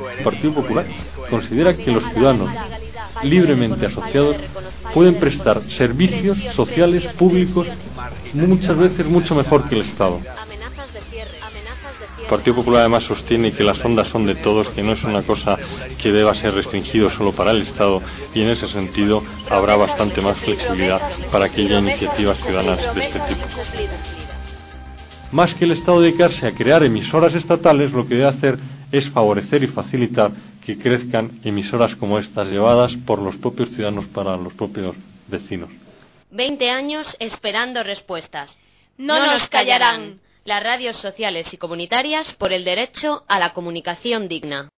El Partido Popular considera que los ciudadanos libremente asociados pueden prestar servicios sociales públicos muchas veces mucho mejor que el Estado. El Partido Popular además sostiene que las ondas son de todos, que no es una cosa que deba ser restringido solo para el Estado, y en ese sentido habrá bastante más flexibilidad para que haya iniciativas ciudadanas de este tipo. Más que el Estado dedicarse a crear emisoras estatales, lo que debe hacer es favorecer y facilitar que crezcan emisoras como estas, llevadas por los propios ciudadanos para los propios vecinos. 20 años esperando respuestas. No nos callarán. Las radios sociales y comunitarias por el derecho a la comunicación digna.